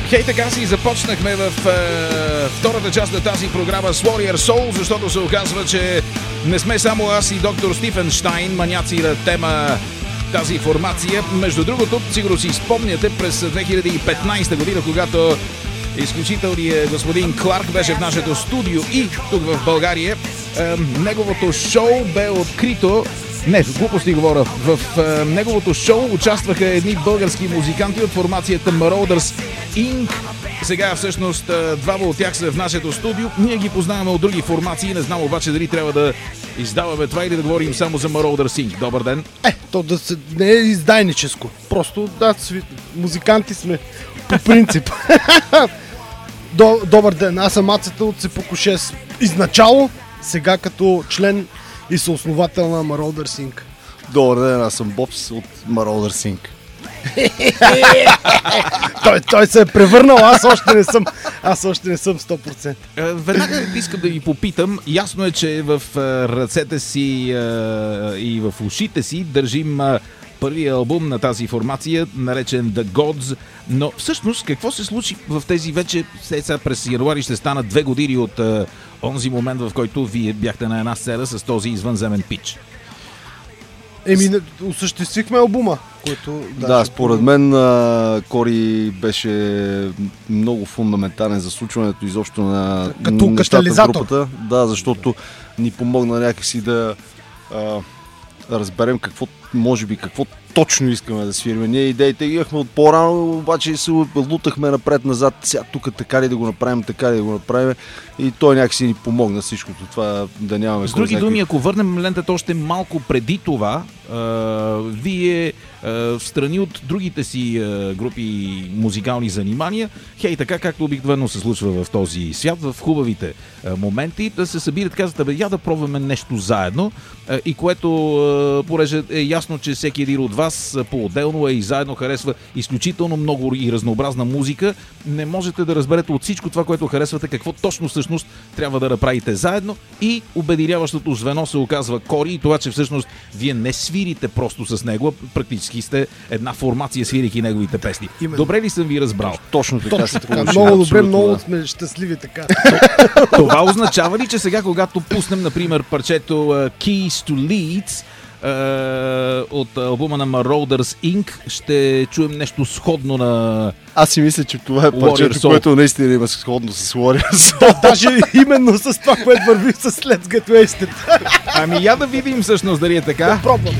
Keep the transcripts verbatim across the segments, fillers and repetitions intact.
Хей, така си започнахме в е, втората част на тази програма с Warrior Soul, защото се оказва, че не сме само аз и доктор Стифенштайн, маняци на тема тази формация. Между другото, сигурно си спомняте през две хиляди и петнайсета година, когато изключителният господин Кларк беше в нашето студио и тук в България. Е, неговото шоу бе открито. Не, глупости говоря. В е, неговото шоу участваха едни български музиканти от формацията Marauders инк. Сега всъщност двама от тях са в нашето студио. Ние ги познаваме от други формации. Не знам обаче дали трябва да издаваме това или да говорим само за Marauders инк. Добър ден. Е, то да се, не е издайническо. Просто да, сви, музиканти сме по принцип. Добър ден, аз съм Ацата от Сепокошес. Изначало, сега като член и съосновател на Marauders инк. Добър ден, аз съм Бобс от Marauders инк. той, той се е превърнал, аз още не съм, аз още не съм сто процента. Веднага искам да ви попитам. Ясно е, че в ръцете си и в ушите си държим първия албум на тази формация, наречен The Gods. Но всъщност какво се случи в тези вече, сега през януари ще станат две години от а, онзи момент, в който вие бяхте на една сцена с този извънземен пич? Еми, осъществихме албума, който... Да, да според мен а, Кори беше много фундаментален за случването изобщо на като нещата в групата. Да, защото ни помогна някакси да а, разберем какво, може би, какво точно искаме да свириме. Ние идеите ги имахме от по-рано, обаче се лутахме напред-назад. Сега тук така ли да го направим, така ли да го направим. И той някакси ни помогна всичкото това да нямаме... С други някакви... думи, ако върнем лентата още малко преди това, а, вие а, в страни от другите си а, групи музикални занимания, хей, така както обикновено се случва в този свят, в хубавите а, моменти, да се събират, казват, бе, я да пробваме нещо заедно, а, и което, а, понеже е ясно, че всеки един от вас по-отделно е и заедно харесва изключително много и разнообразна музика, не можете да разберете от всичко това, което харесвате, какво точно всъщност трябва да направите заедно, и обединяващото звено се оказва Кори и това, че всъщност вие не свирите просто с него, а практически сте една формация, свирайки неговите песни. Именно. Добре ли съм ви разбрал? Точно така. Точно така. Много добре, много да. Сме щастливи така. Това означава ли, че сега, когато пуснем, например, парчето uh, Keys to Leads Uh, от албума на Marauders инк, ще чуем нещо сходно на... Аз си мисля, че това е парчето, което наистина има сходно с Warrior Soul. Да, даже именно с това, което върви с Let's Get Wasted. Ами я да видим всъщност дали е така. Да пробваме.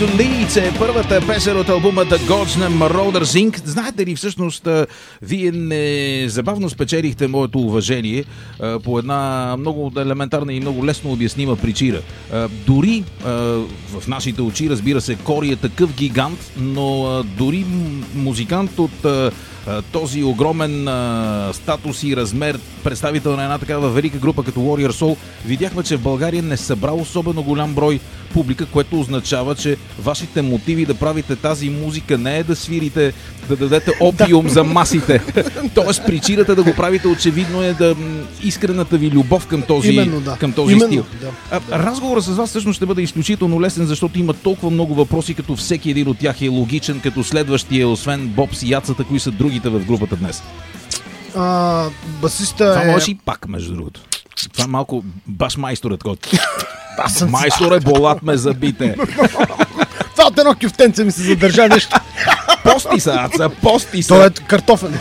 to Leeds е първата песен от албума The Gods на Marauders инcorporated. Знаете ли, всъщност, вие незабавно спечелихте моето уважение по една много елементарна и много лесно обяснима причина. Дори в нашите очи, разбира се, Кори е такъв гигант, но дори музикант от този огромен а, статус и размер, представител на една такава велика група като Warrior Soul, видяхме, че в България не събра особено голям брой публика, което означава, че вашите мотиви да правите тази музика не е да свирите, да дадете опиум за масите. Тоест причината да го правите очевидно е да искрената ви любов към този, Именно, да. към този Именно, стил. да. А, разговорът с вас всъщност ще бъде изключително лесен, защото има толкова много въпроси, като всеки един от тях е логичен, като следващия, освен Бобс и Яцата, кои са другите в групата днес. А, басиста Това е... може и пак, между другото. Това е малко баш майсторът, който. Майсторе, болат ме забите. Това от едно кюфтенце ми се задържа нещо. Пости са, аца, пости са. Той е картофен.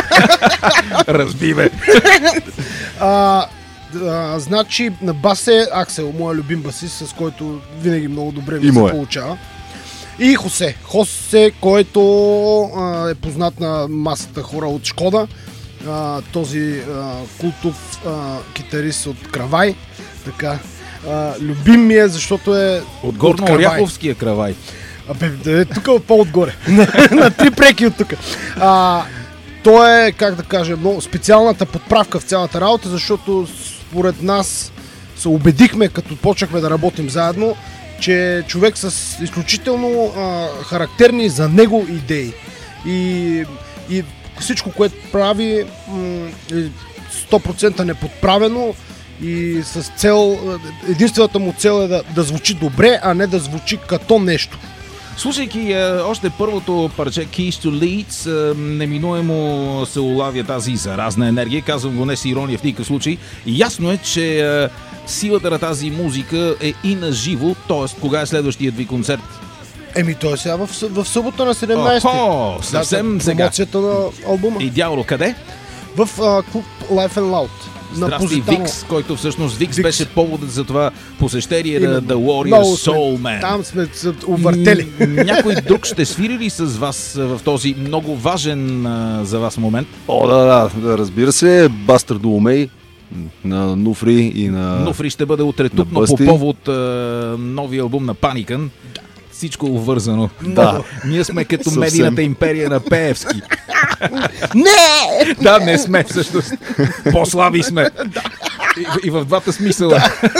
Разби ме. А, а, значи на бас е Аксел, моя любим басист, с който винаги много добре ми И се мое. получава. И Хосе. Хосе, който а, е познат на масата хора от Шкода. А, този а, култов а, китарист от Кравай. Така. А, любим ми е, защото е От горно Кравай. Оряховския Кравай. Абе, да е тук по-отгоре. На три преки от тук. А, той е, как да кажа, много специалната подправка в цялата работа, защото според нас се убедихме, като почнахме да работим заедно, че човек с изключително а, характерни за него идеи. И, и всичко, което прави, м- е сто процента неподправено и с цел, единствената му цел е да, да звучи добре, а не да звучи като нещо. Слушайки е, още първото парче Keys to Leeds, е, неминуемо се улавя тази заразна енергия. Казвам го не с ирония в никакъв случай. И ясно е, че е, силата на тази музика е и на живо, т.е. кога е следващият ви концерт? Еми, той е сега в, съ- в събота на седемнайсети. Охо, съвсем да, сега. промоцията на албума. И дяволо, къде? В а, клуб Life and Loud. На Здрасти, Позитано. Викс, който всъщност Викс, Викс. беше поводът за това посещение на Именно. The Warrior Много сме- Soul Man. Там сме се увъртели. М, Някой друг ще свири ли с вас а, в този много важен а, за вас момент? О, да, да, да, разбира се, Бастър Доломей на Нуфри и на... Нуфри ще бъде утре тук, но по Бъсти. повод а, новия албум на Паникън. Всичко увързано. Да. Ние сме като Съвсем. медийната империя на Пеевски. Не! Да, не сме всъщност. По-слаби сме. И, и в двата смисъла.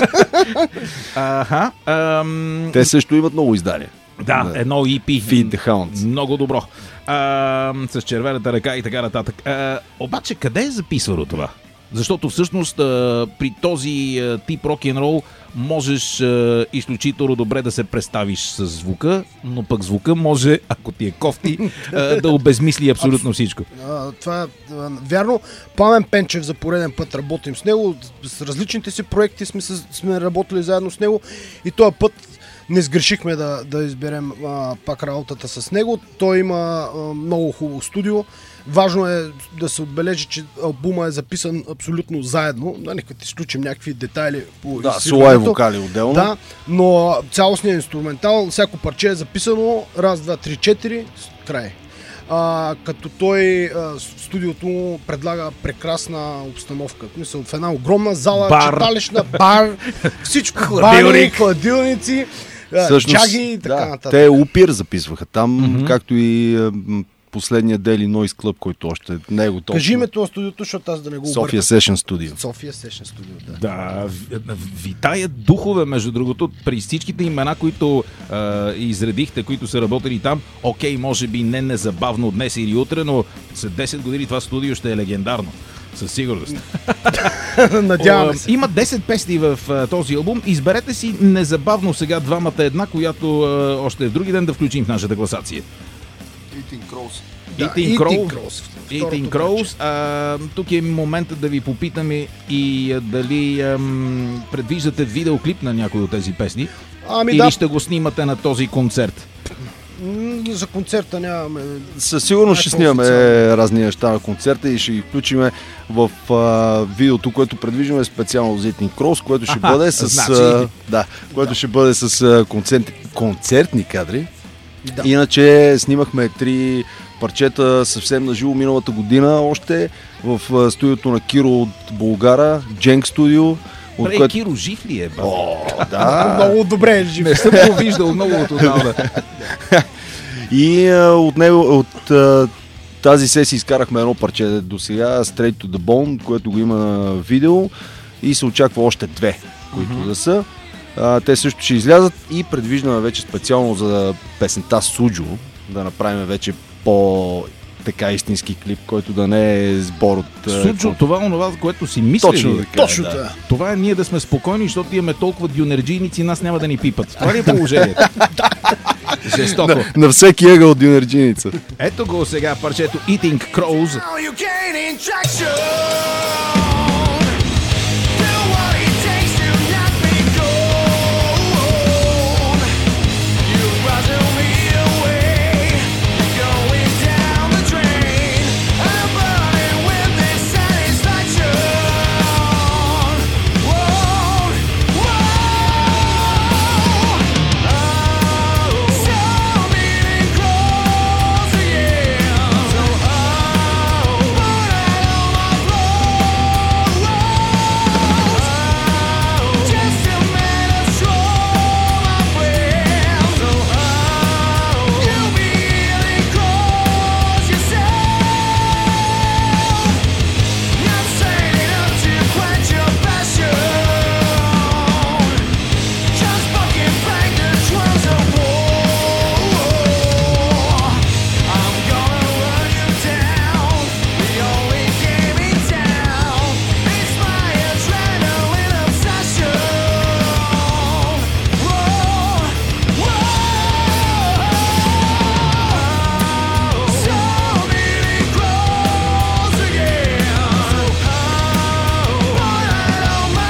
Аха. ам, Те също имат много издания. Да, едно и пи. Feed the Hounds. Много добро. А, с червената ръка и така нататък. А, обаче къде е записвано това? Защото всъщност а, при този а, тип рок-н-рол можеш а, изключително добре да се представиш с звука, но пък звука може, ако ти е кофти, а, да обезмисли абсолютно всичко. А, това е а, вярно. Пламен Пенчев за пореден път работим с него. С различните си проекти сме, с, сме работили заедно с него. И този път не сгрешихме да, да изберем а, пак работата с него. Той има а, много хубаво студио. Важно е да се отбележи, че албума е записан абсолютно заедно. Да, нека ти изключим някакви детайли по Да, изсвирването. соло и вокали отделно. Да, но цялостният инструментал, всяко парче е записано раз, два, три, четири, край. А, като той а, студиото му предлага прекрасна обстановка. Мисля, в една огромна зала, Бар. читалищна, бар, всичко, Хладилник. бари, хладилници, а, Всъщност, чаги и така да, нататък. те Упир записваха там, mm-hmm. както и а, м, последния Daily Noise Club, който още не е готов. Кажи името на студиото, защото аз да не го София объркам. Session Studio. София Session Studio, да. Да, в- витаят духове, между другото, при всичките имена, които а, изредихте, които са работили там. Окей, може би не незабавно днес или утре, но след десет години това студио ще е легендарно. Със сигурност. Надяваме А, се. Има десет песни в а, този албум. Изберете си незабавно сега двамата една, която а, още в други ден да включим в нашата класация. Да, Eating Eating Crow. Crows. Eating Второто Crows. А, тук е моментът да ви попитаме и а, дали ам, предвиждате видеоклип на някой от тези песни. Ами или да, ще го снимате на този концерт. М, За концерта нямаме. Със сигурност ще Някакво снимаме официално. разни неща на концерта и ще ги включим в а, видеото, което предвиждаме специално за Eating Crows, което ще Аха, бъде с значи. а, да, което ще бъде с а, концерт, концертни кадри. Да. Иначе снимахме три парчета съвсем на живо миналата година още в а, студиото на Киро от Булгара, Дженк студио. От Пре, което... Киро жив ли е? Бе? О, да. Много добре е жив. Не съм го виждал много от отдавна. И а, от него, от а, тази сесия изкарахме едно парче до сега, Straight to the Bone, което го има на видео и се очаква още две, които mm-hmm. да са. А, те също ще излязат и предвиждаме вече специално за песента Суджо да направим вече по така истински клип, който да не е сбор от... Суджо, това е онова, което си мислили. Точно така, Точно да. така. Това е ние да сме спокойни, защото имаме толкова дюнерджийници, нас няма да ни пипат. Това ли е положението? Жестоко. На, на всеки ъгъл от дюнерджиница. Ето го сега парчето Eating Crows. Now you gaining traction. Do what it takes to not be gone. You rattle me away. Going down the drain. I'm burning with this satisfaction. Whoa, whoa. So meaning crows again. So oh, but I know my flows. Just a man of strong, my friend. So oh, you really cross yourself. Not saying enough to quench your passion. Just fucking bang the drums of war. I'm gonna run you down. The only game in town. It's my adrenaline obsession. Whoa, whoa. So many crows again. But I know my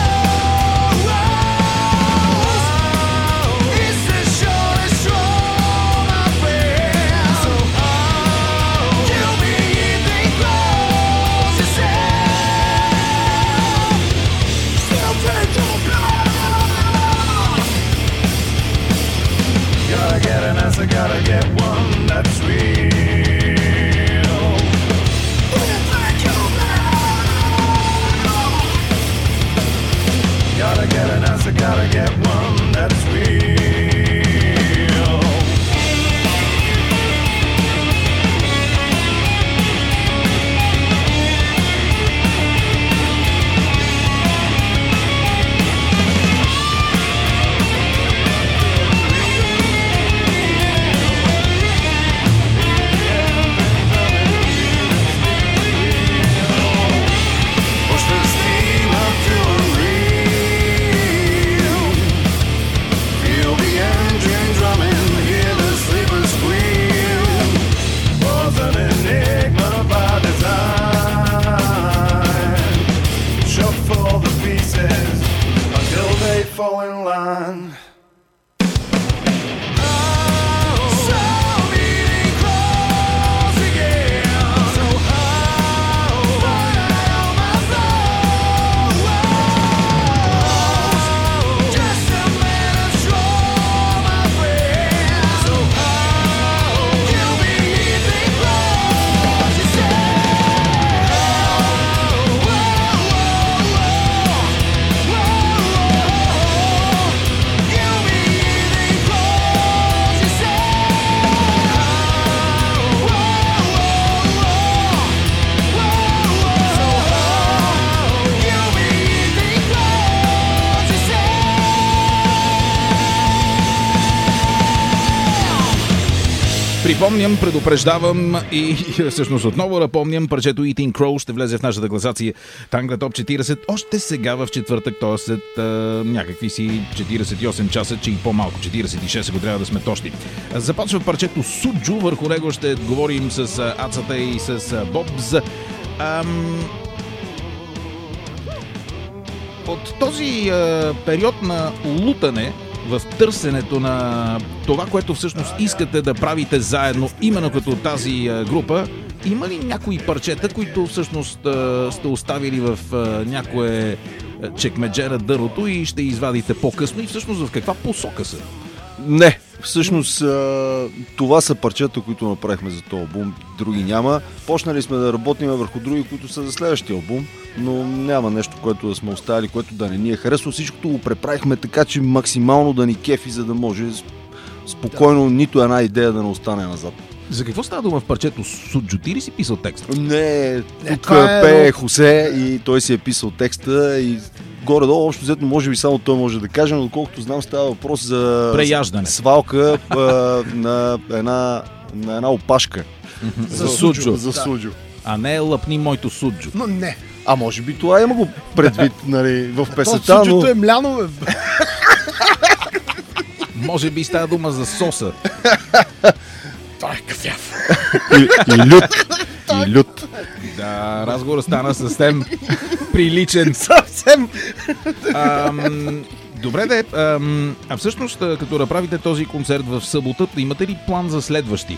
flows. It's the shortest straw, my friend. So you be eating crows yourself. Still take your blood. Gotta get an answer, gotta get one that's real. Still take your blood. Gotta get an answer, gotta get one that's real. Push the steam up to a reel. Feel the engine drumming, hear the sleepers squeal. Was an enigma by design. Shuffle the pieces until they fall in line. So many crows again. So but I know my flows. Just a man of strong, my friend. So you be eating crows yourself. Whoa, whoa, whoa. You be eating crows yourself. Whoa, you be eating crows yourself. Припомням, предупреждавам и всъщност отново напомням, парчето Eating Crows ще влезе в нашата класация Тангла Топ четиридесет още сега в четвъртък, т.е. след а, някакви си четиридесет и осем часа, че и по-малко, четиридесет и шест, ако трябва да сме точни. Започва парчето Суджо, върху него ще говорим с а, Ацата и с а, Бобз. Ам... От този а, период на лутане в търсенето на това, което всъщност искате да правите заедно, именно като тази а, група, има ли някои парчета, които всъщност а, сте оставили в а, някое чекмедже на дървото и ще извадите по-късно и всъщност в каква посока са? Не, всъщност а, това са парчета, които направихме за този албум, други няма. Почнали сме да работим върху други, които са за следващия албум, но няма нещо, което да сме оставили, което да не ни е харесало. Всичкото го преправихме така, че максимално да ни кефи, за да може спокойно нито една идея да не остане назад. За какво става дума в парчето Суджо? Ти ли си писал текста? Не, тук това е пее много- Хосе и той си е писал текста и горе-долу, общо взето, може би само той може да каже, но доколкото знам, става въпрос за Преяждане. свалка а, на, една, на една опашка. За суджо. За суджо. А не лъпни моето суджо. Но не. А може би това има го предвид нали, в То песента, но... суджото е мляно, бе. Може би става дума за соса. Това е кафяв. И, и лют. И лют. Да, разговорът стана съвсем приличен. Съвсем. Ам, добре де, ам, а всъщност като направите този концерт в събота, имате ли план за следващи?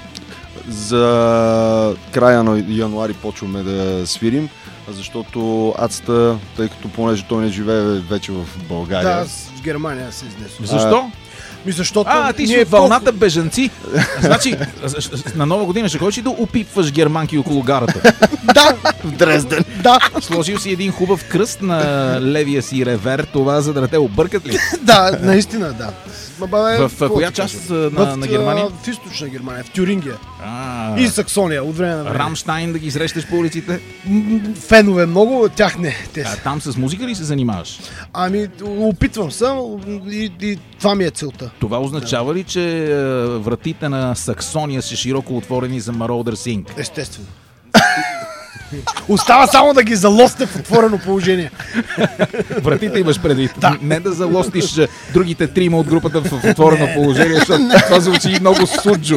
За края на януари почваме да свирим, защото Ацата, тъй като понеже той не живее вече в България. Да, аз в Германия се изнесох. Защо? Ми защото А, ти си ние от вълната бежанци. Значи, на нова година ще ходиш и да опипваш германки около гарата. Да, В Дрезден. да, Сложил си един хубав кръст на левия си ревер, това за да не те объркат ли? да, наистина, да. Ма, бе, В какво коя ти част кажа? на, В, на Германия? а, В източна Германия, в Тюрингия. А, И Саксония, от време на време. Рамштайн да ги срещаш по улиците? М, Фенове много, тях не. Те А, са. там с музика ли се занимаваш? Ами, опитвам се и, и това ми е целта. Това означава ли, че е, вратите на Саксония са широко отворени за Marauder Sing? Естествено. Остава само да ги залосте в отворено положение. Вратите имаш предвид. Да. Не да залостиш е, другите трима от групата в отворено положение, защото това звучи много суджо.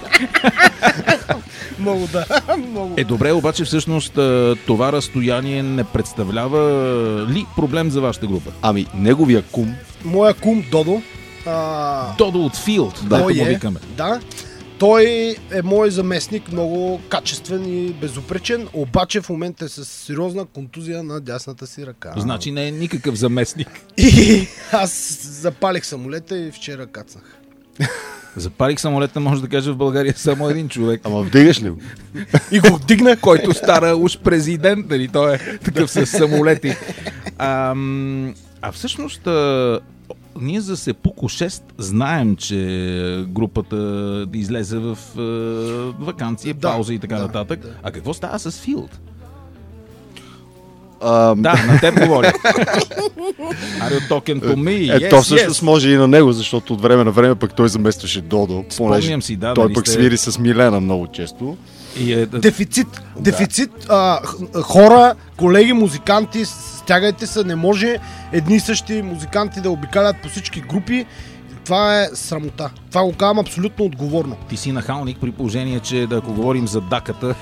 Много да. Много. Е, добре, обаче всъщност е, това разстояние не представлява ли проблем за вашата група? Ами, неговия кум, Моя кум Додо. А, Додо от Филд, да, той му е, викаме. да. Той е мой заместник, много качествен и безупречен, обаче в момента е с сериозна контузия на дясната си ръка. Значи не е никакъв заместник. И аз запалих самолета и вчера кацнах. Запалих самолета, може да кажа в България само един човек, ама вдигаш ли го? И го вдигнах. който стара уж президент, нали? Той е такъв с самолети. А, а всъщност, а, ние за Сепуко шест знаем, че групата излезе в а, ваканция, Да, пауза и така да, нататък. да. А какво става с Филд? А, Да, на теб говоря. Are you talking to me? Е, Yes, то всъщност yes. може и на него, защото от време на време пък той заместваше Додо. понеже Спомням си, да. той нали пък сте- свири с Милена много често. И е, Дефицит. Дефицит. А, х- хора, колеги, музиканти, стягайте се. Не може едни и същи музиканти да обикалят по всички групи. Това е срамота. Това го казвам абсолютно отговорно. ти си нахалник при положение, че да ако говорим за даката,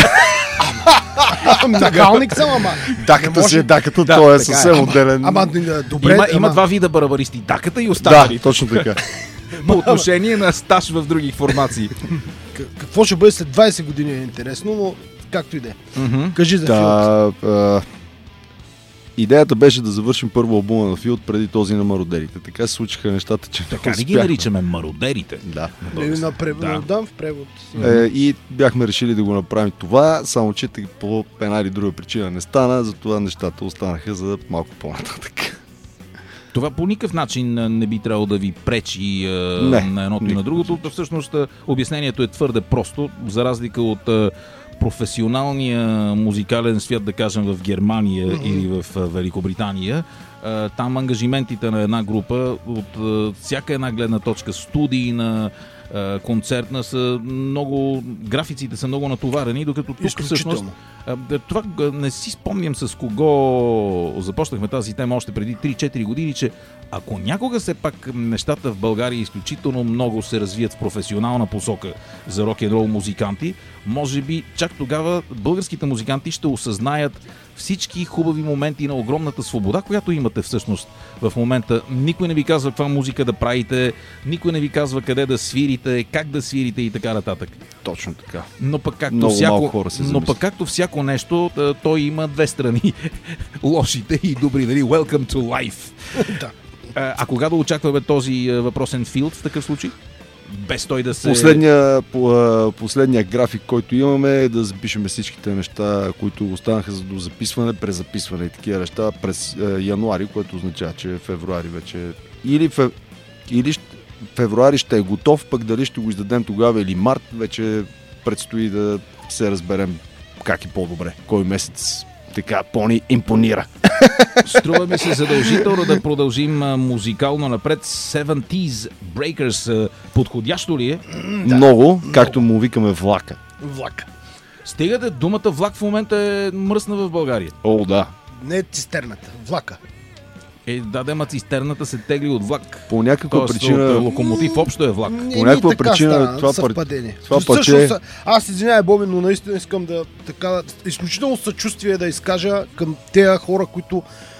Нахалник съм, ама... Даката може- си е даката, Да, той е така е. съвсем отделен. Ама д- добре, има, ама, има два вида барабаристи. Даката и Да, останалите. точно така. По отношение на стаж в други формации. к- какво ще бъде след двайсет години е интересно, но както и да е. Мгм. Кажи за Филд. Да, а, идеята беше да завършим първо албума на Филд преди този на Мародерите. Така се случиха нещата, че Така не ли ги успяхме. наричаме мародерите? Да. Или на превод. Да. Да. в превод. Е, и бяхме решили да го направим това, само че тъй по една или друга причина не стана, затова нещата останаха за малко по-нататък. Това по никакъв начин а, не би трябвало да ви пречи а, Не, на едното и на никакъв другото. То всъщност а, обяснението е твърде просто, за разлика от а, професионалния музикален свят, да кажем в Германия mm-hmm. или в а, Великобритания. А, там ангажиментите на една група от а, всяка една гледна точка, студийна, а, концертна, са много, графиците са много натоварени, докато тук всъщност Изключително. а, да, това а, не си спомням с кого започнахме тази тема още преди три-четири години, че ако някога все пак нещата в България изключително много се развият в професионална посока за рок-н-рол музиканти, може би чак тогава българските музиканти ще осъзнаят всички хубави моменти на огромната свобода, която имат имате всъщност в момента. Никой не ви казва каква музика да правите, никой не ви казва къде да свирите, как да свирите и така нататък. Точно така. Но пък както, Много малко всяко, хора се но замислят. пък както всяко нещо, т- той има две страни. Лошите и добри. Нали? Welcome to life. Да. А, а кога да очакваме този а, въпросен филд в такъв случай? Без той да се... Последния, по- а, последния график, който имаме, е да запишем всичките неща, които останаха за до записване, презаписване и такива неща през а, януари, което означава, че февруари вече... Или, фе... или ще... февруари ще е готов, пък дали ще го издадем тогава или март, вече предстои да се разберем как и по-добре. Кой месец така по-ни импонира. Струва ми се задължително да продължим а, музикално напред. Seventies Breakers. А, подходящо ли е? Да. Много, както му викаме влака. Влак. Стигате, думата влак в момента е мръсна в България. О, да. Не цистерната, влака. Е, да, дема цистерната се тегли от влак. По някаква Тоест, причина... от, локомотив общо е влак. Не, По някаква ми така причина стана, това пар- съвпадение. това Всъщност, парче- аз извинявай, Боби, но наистина искам да така изключително съчувствие да изкажа към тези хора, които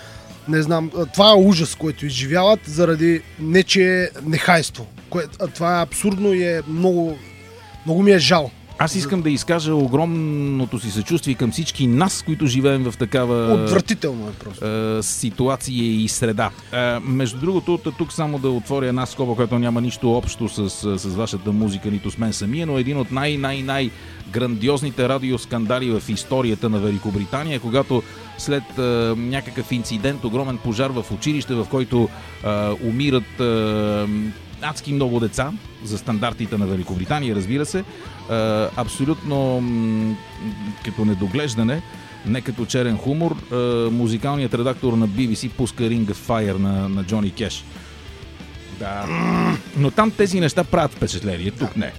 не знам, това е ужас, който изживяват заради нечие нехайство. Кое, а това е абсурдно и е много, много ми е жал. Аз искам да изкажа огромното си съчувствие към всички нас, които живеем в такава Отвратително е просто. е, ситуация и среда. Е, между другото, тук само да отворя една скоба, която няма нищо общо с, с вашата музика, нито с мен самия, но един от най-най-най грандиозните радиоскандали в историята на Великобритания, когато след е, някакъв инцидент, огромен пожар в училище, в който е, умират е, адски много деца, за стандартите на Великобритания, разбира се, а, абсолютно м- като недоглеждане, не като черен хумор, а, музикалният редактор на Би Би Си пуска Ring of Fire на, на Джони Кеш. Да. Но там тези неща правят впечатление, тук не.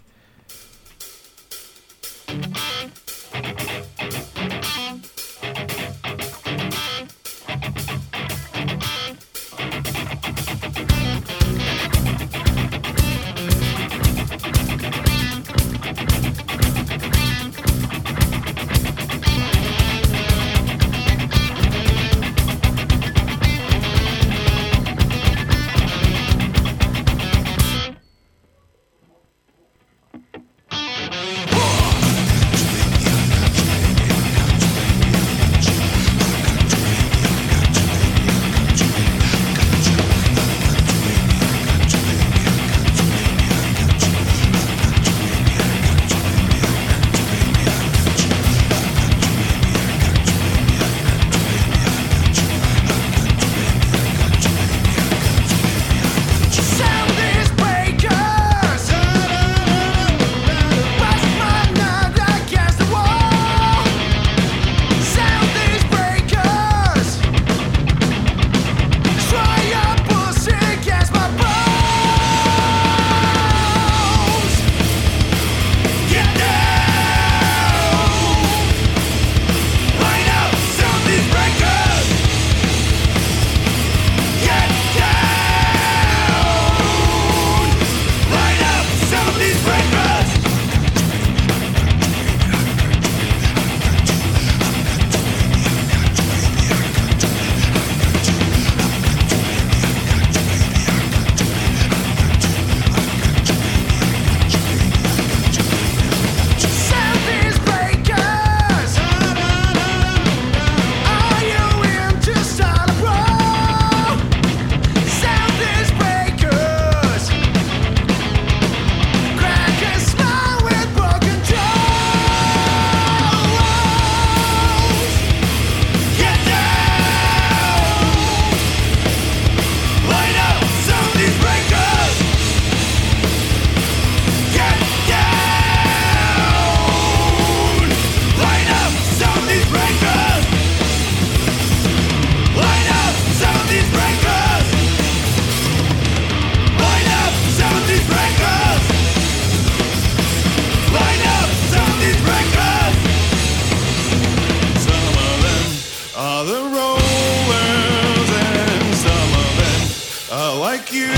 like you.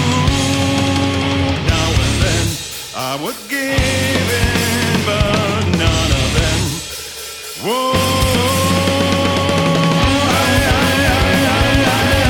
Now and then I would give in, but none of them. Whoa, I, I, I, I, I,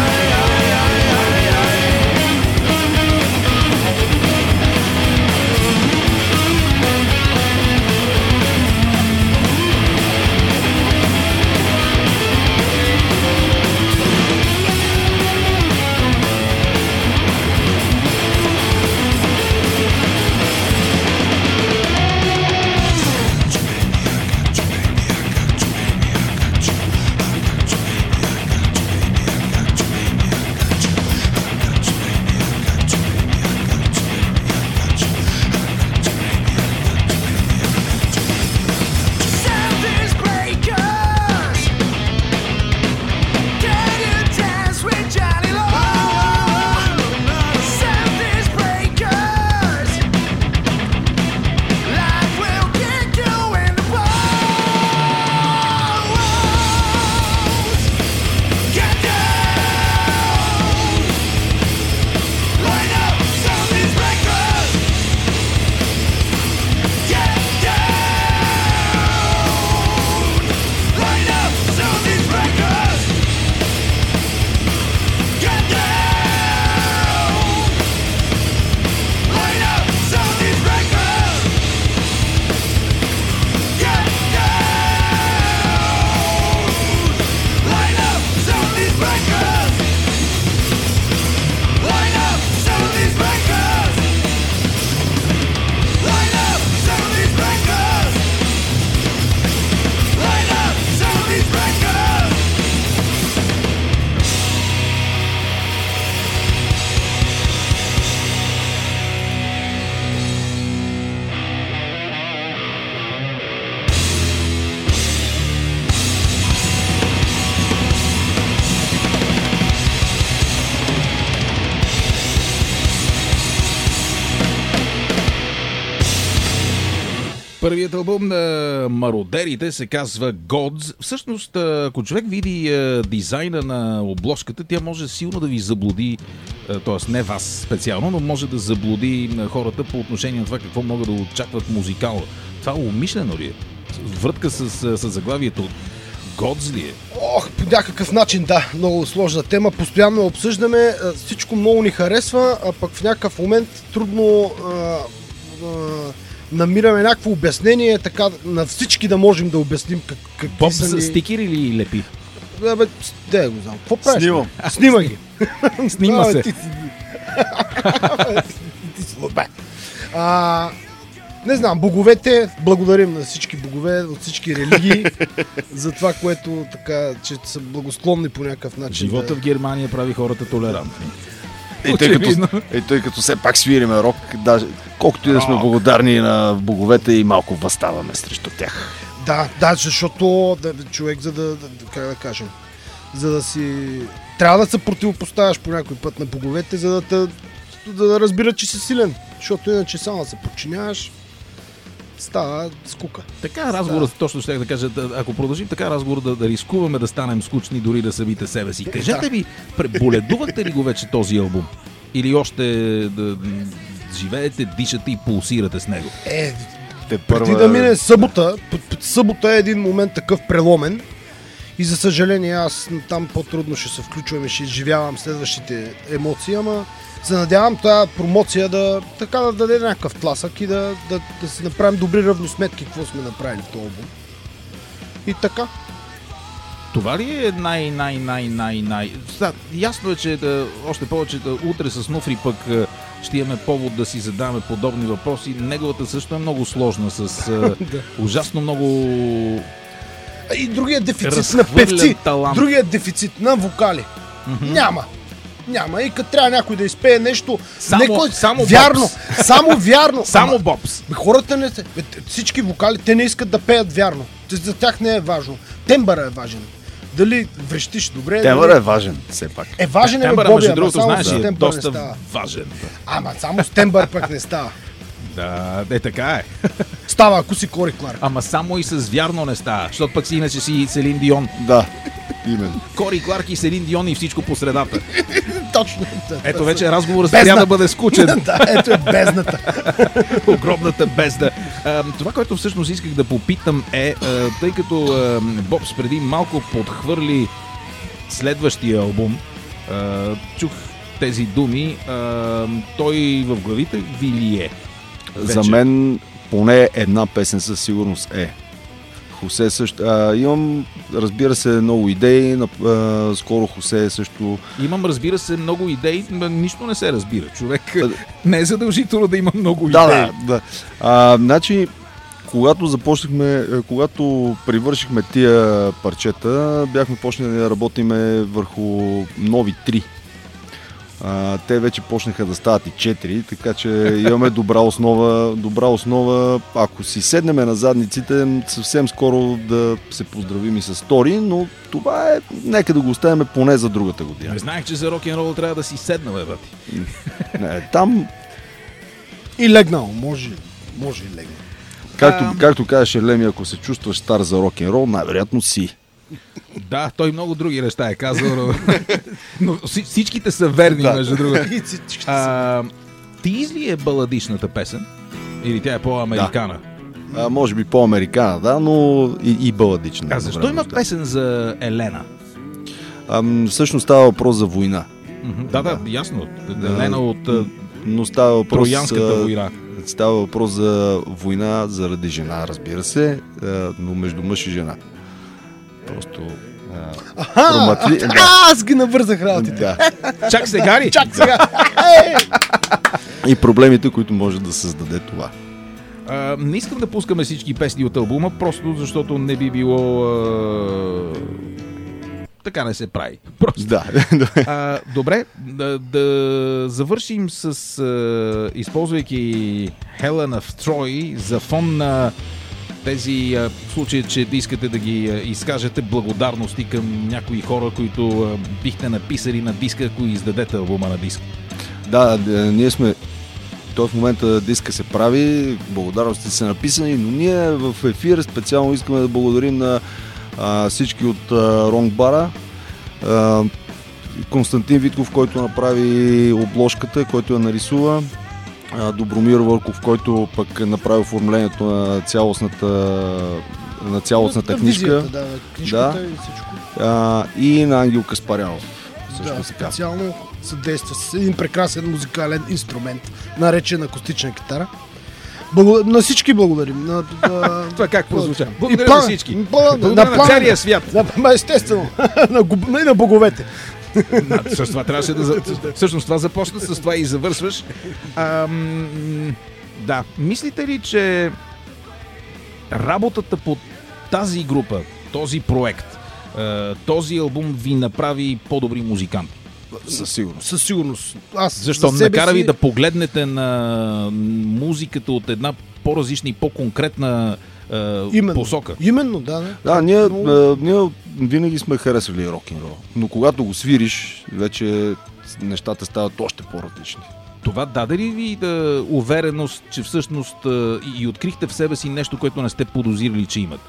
Първият албум на Мародерите се казва Gods. Всъщност, ако човек види е, дизайна на обложката, тя може силно да ви заблуди, т.е. не вас специално, но може да заблуди на хората по отношение на това какво могат да очакват музикално. Това умишлено ли е? Врътка с, с, с заглавието Gods ли е? Ох, по някакъв начин, да, много сложна тема. Постоянно обсъждаме, всичко много ни харесва, а пък в някакъв момент трудно а, а, намираме някакво обяснение, така на всички да можем да обясним как, какви Боб са с ни... стикери или лепи? Да, бе, де го знам. Какво правиш? Снимам. Снима ги. Снима Да, се. Ти си... ти си лобе. А, не знам, боговете, благодарим на всички богове от всички религии за това, което така, че са благосклонни по някакъв начин. Живота да... в Германия прави хората толерантни. И тъй, като, Очевидно. и тъй като все пак свириме рок, даже, колкото и да сме благодарни на боговете, и малко възставаме срещу тях. Да, да, защото да, човек, за да, да, как да кажем, за да си... Трябва да се противопоставяш по някой път на боговете, за да, те, да, да разбират, че си силен. Защото иначе само да се подчиняваш, става скука. Така разговорът, точно ще да кажа, да, ако продължим така разговор да, да рискуваме да станем скучни, дори да събите себе си. Кажете ми, преболедувахте ли го вече този албум? Или още да, живеете, дишате и пулсирате с него? Е, Те преди да мине събота, събота е един момент такъв преломен и за съжаление аз там по-трудно ще се включвам и ще изживявам следващите емоции, ама се надявам тази промоция да така да даде някакъв тласък и да, да, да си направим добри равносметки какво сме направили в този албум. И така. Това ли е най, най, най, най, най... Да, ясно е, че да, още повече да, утре с Нуфри пък а, ще имаме повод да си задаваме подобни въпроси. Неговата също е много сложна, с а, ужасно много... И другия дефицит на Разхвърлен певци, талант. другия дефицит на вокали. Mm-hmm. Няма. Няма. И като трябва някой да изпее нещо, Само- не кой... само вярно, Бобс. само вярно. Само Ама, Бобс. бе, хората не се... бе, всички вокали, те не искат да пеят вярно. Те- За тях не е важно. Тембъра е важен. Дали врещиш добре... Темър дали... е важен, все пак. Е важен е, бе, Тембъра, Боби, между ама другото, само знаеш, с ли, е тембър не доста става. важен. Ама само с тембър пък не става. Да, е така е. Става, ако си Кори Кларк. Ама само и с вярно не става, защото пък си иначе си Селин Дион. Да, именно. Кори Кларк и Селин Дион и всичко по средата. Точно. Ето вече разговорът Бездна. трябва да бъде скучен. Да, ето е бездната. Огромната бездна. А, това, което всъщност исках да попитам е, а, тъй като а, Бобс преди малко подхвърли следващия албум, а, чух тези думи, а, той в главите ви ли е? Вече. За мен поне една песен със сигурност е. Хосе също. А, имам, разбира се, много идеи. А, скоро Хосе също. Имам, разбира се, много идеи, но нищо не се разбира. Човек не е задължително да има много Да, идеи. да, да. А, значи, когато започнахме, когато привършихме тия парчета, бяхме почнали да работиме върху нови три. А, те вече почнаха да стават и четири, така че имаме добра основа, добра основа. Ако си седнеме на задниците, съвсем скоро да се поздравим и с Тори, но това е, нека да го оставяме поне за другата година. Не знаех, че за рок-н-рол трябва да си седна, бе, бати. Не, там, И легнал, може, може и легнал. както, А. както казваше Леми, ако се чувстваш стар за рок-н-рол, най-вероятно си. Да, той много други неща е казал, но, но вси- всичките са верни, Да. между другото. И всички са. А, Тиз ли е баладичната песен? Или тя е по-американа? А, може би по-американа, да, но и, и баладична. А защо едновременно, има да. песен за Елена? А, м, всъщност става въпрос за война. Мгм, Да, да, ясно. Елена от а, Но става въпрос, Троянската а, война. става въпрос за война заради жена, разбира се, а, но между мъж и жена. Просто а, проматли... А, да, аз ги навързах работите. да. Чак сега ли? Чак сега. И проблемите, които може да създаде това. А, не искам да пускаме всички песни от албума, просто защото не би било... А... Така не се прави. Просто. Да. А, добре, да, да завършим с а, използвайки Helen of Troy за фон на тези а, случаи, че искате да ги а, изкажете благодарности към някои хора, които а, бихте написали на диска, ако издадете албума на диск. Да, да, ние сме той в момента диска се прави, благодарности са написани, но ние в ефир специално искаме да благодарим на а, всички от а, Ронг Бара, а, Константин Витков, който направи обложката, който я нарисува, а, Добромир Върков, който пък направи оформлението на цялостната, на цялостната На книжка. визията, да, на книжката Да. и всичко. А, и на Ангел Каспарянов. Също Да, така. специално съдейства с един прекрасен музикален инструмент, наречен акустична китара. Благо... На всички благодарим. На, на... Това как прозвуча? И Благодаря Пламен, на всички. Пламен, Благодаря на Пламен. целия свят. На, ма, естествено, на, губ- и на боговете. Да, с това трябваше да... за- Всъщност това започна, с това и завършваш. Ам, да, мислите ли, че работата по тази група, този проект, а, този албум ви направи по-добри музиканти? Със сигурност. Със сигурност. Аз Защо? за себе Накара ви си- да погледнете на музиката от една по-различна и по-конкретна а, Именно. посока. Именно, да. да. Да, ние, Много- а, ние винаги сме харесвали рок-н-рол, но когато го свириш, вече нещата стават още по-различни. Това даде ли ви да, увереност, че всъщност а, и, и открихте в себе си нещо, което не сте подозирали, че имат?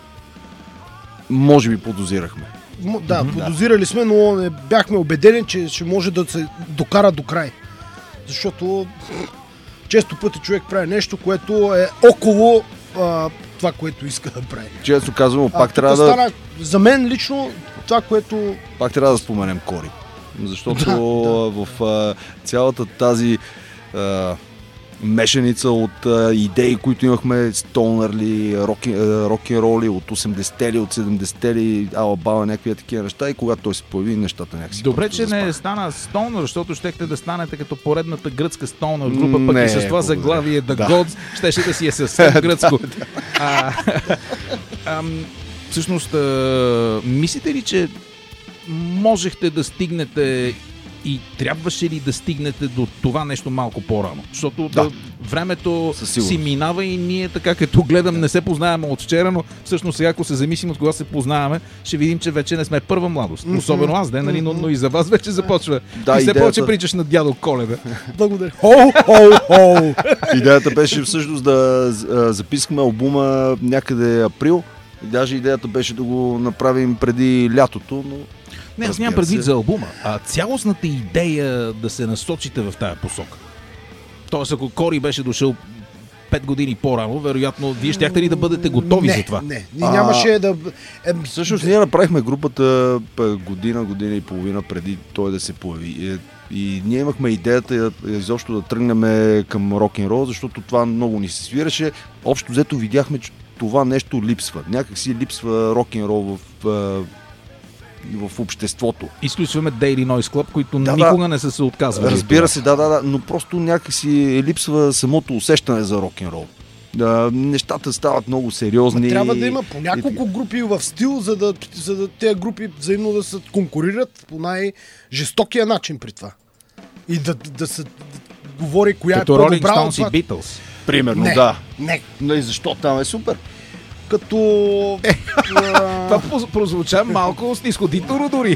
Може би подозирахме. М- Да, подозирали сме, но не бяхме убедени, че ще може да се докара до край. Защото често пъти човек прави нещо, което е около а, това, което иска да прави. Често казвам, А, пак тук трябва, да, стана, за мен лично това, което пак трябва да споменем Кори. Защото Да, в а, цялата тази а, мешаница от а, идеи, които имахме, стонърли, рок-н-роли от осемдесетте ли, от седемдесетте ли, алабала, някакви такива неща, и когато той се появи, нещата някакси. Добре, просто че не заспаха. стана Стоунър, защото щехте да станете като поредната гръцка Стоунър група, пък Не, и с това благодаря. заглавие The Да. Gods щеше да си е съвсем гръцко. а, ам, всъщност, а, мислите ли, че можехте да стигнете и трябваше ли да стигнете до това нещо малко по-рано? Защото Да. да, времето Със сигурност. си минава и ние така като гледам не се познаваме от вчера, но всъщност сега ако се замислим от кога се познаваме, ще видим, че вече не сме първа младост. Особено аз, да, нали, но, но и за вас вече започва. Да, и все идеята- повече причаш на дядо Коледа. благодаря. Хоу, хоу, хоу. Идеята беше всъщност да а, записахме албума някъде април. И даже идеята беше да го направим преди лятото, но Не, аз разбира нямам предвид се. за албума, а цялостната идея да се насочите в тая посока. Тоест, ако Кори беше дошъл пет години по-рано, вероятно, вие щяхте ли да бъдете готови не, за това? Не, ние А, нямаше да... Е, всъщност ние направихме групата п- година, година и половина преди той да се появи. И, и ние имахме идеята изобщо да тръгнем към рок-н-рол, защото това много ни се свираше. Общо взето видяхме, че това нещо липсва. Някак си липсва рок-н-рол в, а, в обществото. Изключваме Daily Noise Club, които Да, никога да. не са се отказвали. от Разбира това. се, да, да, да, но просто някакси липсва самото усещане за рок-н-рол. Да, нещата стават много сериозни. трябва да има по няколко групи в стил, за да, за да тези групи взаимно да се конкурират по най-жестокия начин при това. И да, да се говори коя Като е Rolling по-добра от Stones това. и Beatles. Примерно, Не, да. не. Но и защо там е супер? Като... а, Това поз- прозвуча малко снисходително дори.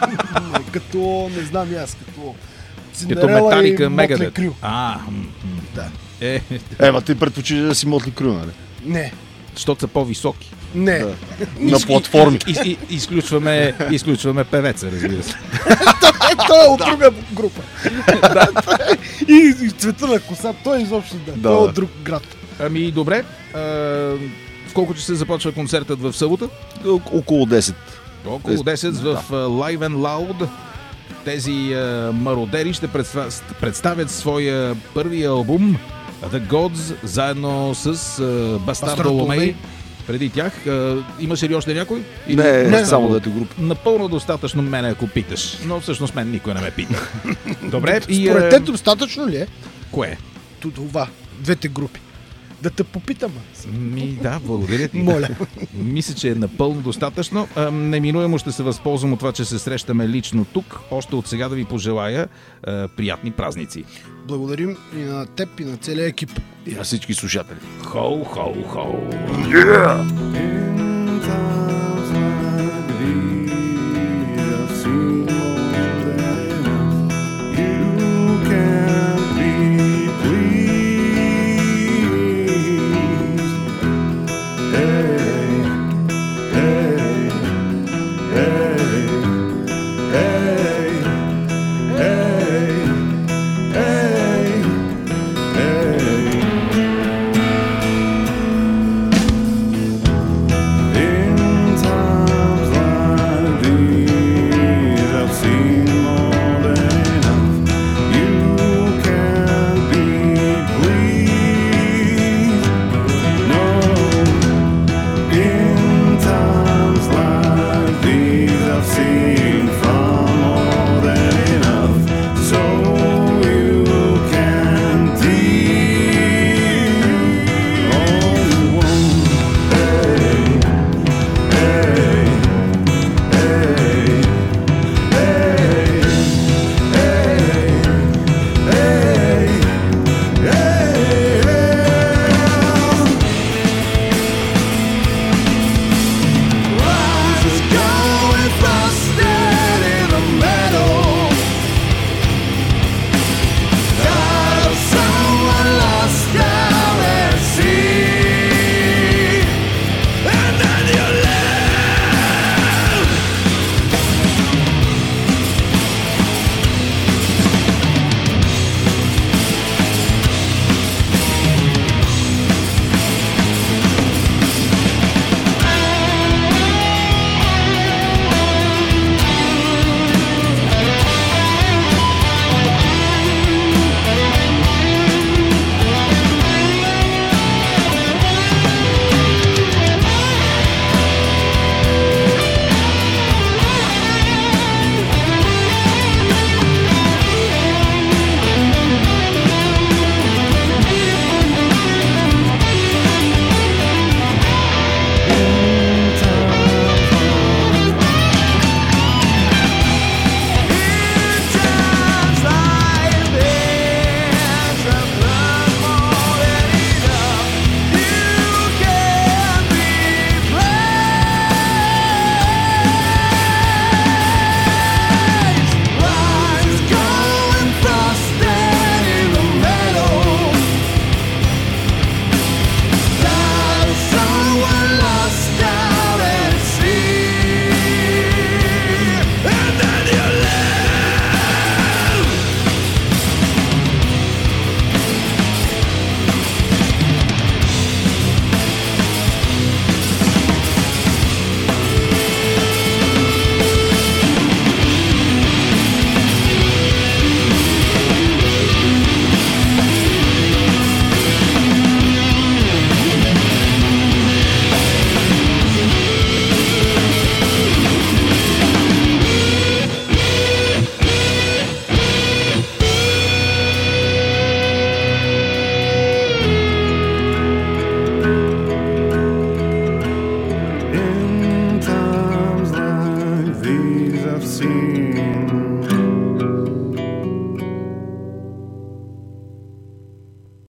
като, не знам и аз, като... Като Синдерела Металика и Motley Мегадет. Crue. А, м, м, Да. е, Ева, ти предпочиташ да си Мотли Крю, нали? Не, защото са по-високи. не. Да. На платформи. И, и, и, изключваме, изключваме певеца, разбира се. Е, той е от друга група. и, и цвета на коса, той изобщо да. Да, Той е да. от друг град. Ами добре. А, в колко часа започва концертът в събота? Около десет. Около десет в а, Live and Loud. Тези а, мародери ще представ... представят своя първи албум The Gods, заедно с а, Бастард Доломей. Преди тях. А, имаше ли още някой? Или- Не, не, само само двете групи. Напълно достатъчно мене, ако питаш. Но всъщност мен никой не ме пита. Добре. И, Според а, те достатъчно ли е кое? това? Двете групи. Да те попитам. аз. Ми, да, благодаря ти. Моля. Мисля, че е напълно достатъчно. А, неминуемо ще се възползвам от това, че се срещаме лично тук. Още от сега да ви пожелая а, приятни празници. Благодарим и на теб, и на целия екип. И на всички слушатели. Хоу, хоу, хоу. In